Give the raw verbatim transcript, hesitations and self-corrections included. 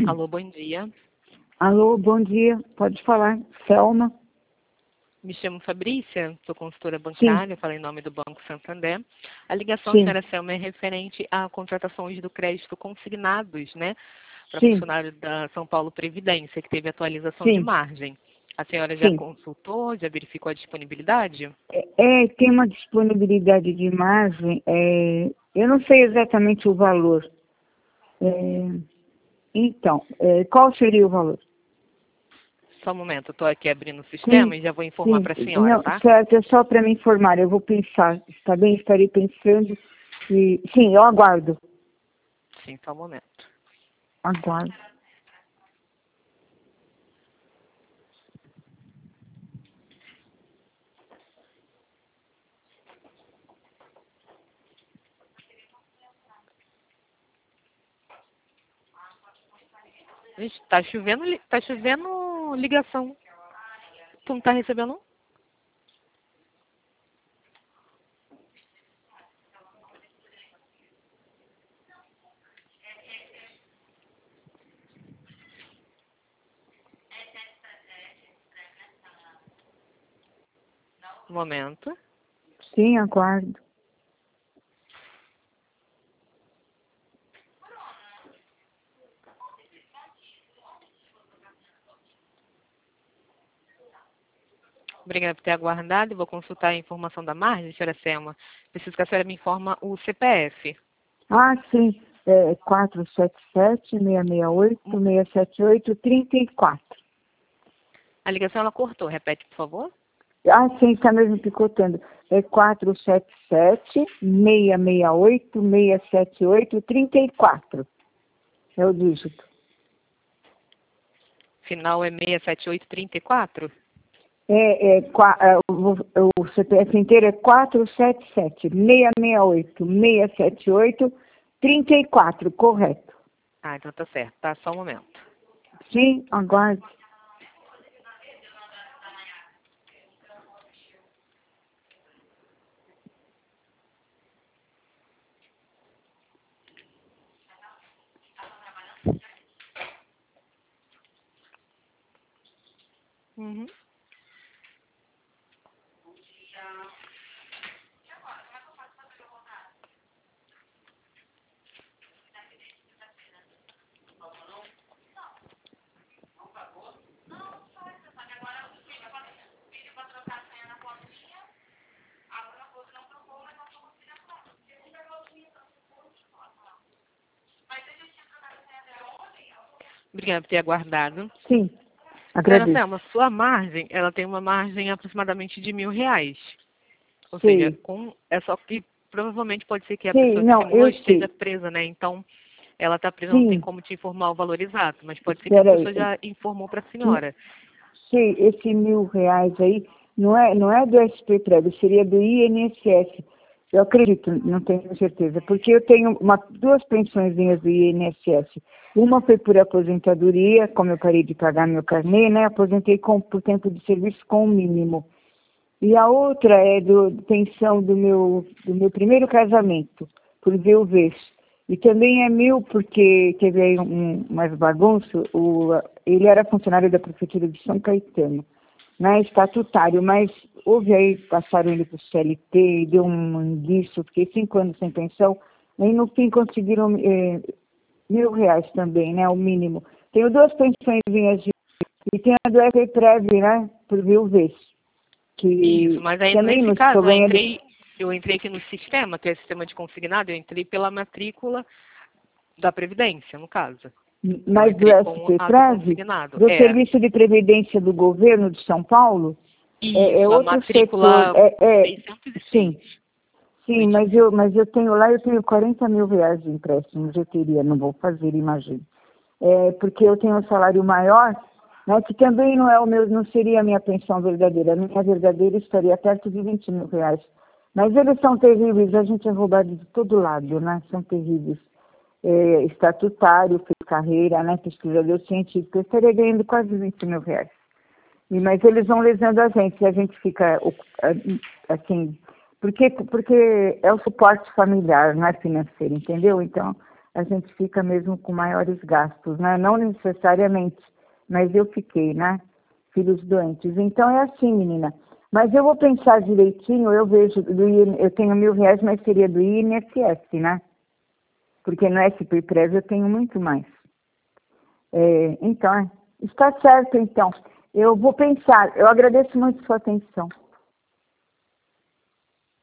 Alô, bom dia. Alô, bom dia. Pode falar. Selma. Me chamo Fabrícia, sou consultora bancária, Sim. falo em nome do Banco Santander. A ligação, Sim. senhora Selma, é referente a contratações do crédito consignados, né? Para Sim. funcionário da São Paulo Previdência, que teve atualização de Sim. margem. A senhora já Sim. consultou, já verificou a disponibilidade? É, é, tem uma disponibilidade de margem. É, eu não sei exatamente o valor. É, então, é, qual seria o valor? Só um momento, estou aqui abrindo o sistema Sim. e já vou informar Sim. para a senhora, Não, tá? certo, é só para me informar. Eu vou pensar. Está bem? Estarei pensando. E, sim, eu aguardo. Sim, só um momento. Aguardo. Gente, tá chovendo, li- tá chovendo ligação. Tu não tá recebendo, não? Um momento. Sim, aguardo. Obrigada por ter aguardado. Vou consultar a informação da margem, senhora Selma. Preciso que a senhora me informa o C P F. Ah, sim. É quatro sete sete, seis seis oito, seis sete oito, três quatro. A ligação ela cortou. Repete, por favor. Ah, sim, está mesmo picotando. É quatro sete sete, seis seis oito, seis sete oito, três quatro. É o dígito. Final é seis sete oito três quatro. É, é, qua- é, o, o C P F inteiro é quatro sete sete, seis seis oito, seis sete oito, três quatro, correto. Ah, então tá certo. Tá, só um momento. Sim, aguarde. Uhum. Obrigada por ter aguardado. Sim, Senhora agradeço. Selma, sua margem, ela tem uma margem aproximadamente de mil reais. Ou seja, Sei. com, é só que provavelmente pode ser que a Sei, pessoa que não, simulou eu esteja sei. presa, né? Então, ela está presa, não tem Sim, como te informar o valor exato, mas pode ser que a espera pessoa aí. já informou para a senhora. Sei, esse mil reais aí não é, não é do S P Prévio, seria do I N S S. Eu acredito, não tenho certeza, porque eu tenho uma, duas pensõezinhas do I N S S. Uma foi por aposentadoria, como eu parei de pagar meu carnê, né? Aposentei com, por tempo de serviço com o mínimo. E a outra é do pensão do meu, do meu primeiro casamento, por viuvez. E também é meu porque teve aí um, umas bagunças. O, ele era funcionário da Prefeitura de São Caetano, né, estatutário, mas houve aí, passaram ele para o C L T, e deu um indício, fiquei cinco anos sem pensão, e no fim conseguiram eh, mil reais também, né, o mínimo. Tenho duas pensõezinhas de, e tem a do F Prev, né, por viuvez, Isso, que mas aí também nesse não estou caso eu ganhando. entrei, eu entrei aqui no sistema, que é o sistema de consignado, eu entrei pela matrícula da Previdência, no caso. Não Mas do entrei com S P a do Prev, consignado. do É. Serviço de Previdência do Governo de São Paulo, é, é Isso, a outro setor. matrícula É, é, seiscentos e sim, seis. sim, mas Acredito. eu, mas eu tenho lá, eu tenho quarenta mil reais de empréstimos, eu teria, não vou fazer, imagino. É, porque eu tenho um salário maior, né, que também não é o meu, não seria a minha pensão verdadeira. A minha verdadeira estaria perto de vinte mil reais. Mas eles são terríveis, a gente é roubado de todo lado, né? São terríveis. É, estatutário, fiz carreira, né, pesquisador científico, eu estaria ganhando quase vinte mil reais. E, mas eles vão lesando a gente, a gente fica assim, porque, porque é o suporte familiar, não é financeiro, entendeu? Então, a gente fica mesmo com maiores gastos, né? Não necessariamente, mas eu fiquei, né? Filhos doentes. Então é assim, menina. Mas eu vou pensar direitinho, eu vejo, do I N, eu tenho mil reais, mas seria do I N S S, né? Porque no S P Prev eu tenho muito mais. É, então, está certo, então. Eu vou pensar. Eu agradeço muito a sua atenção.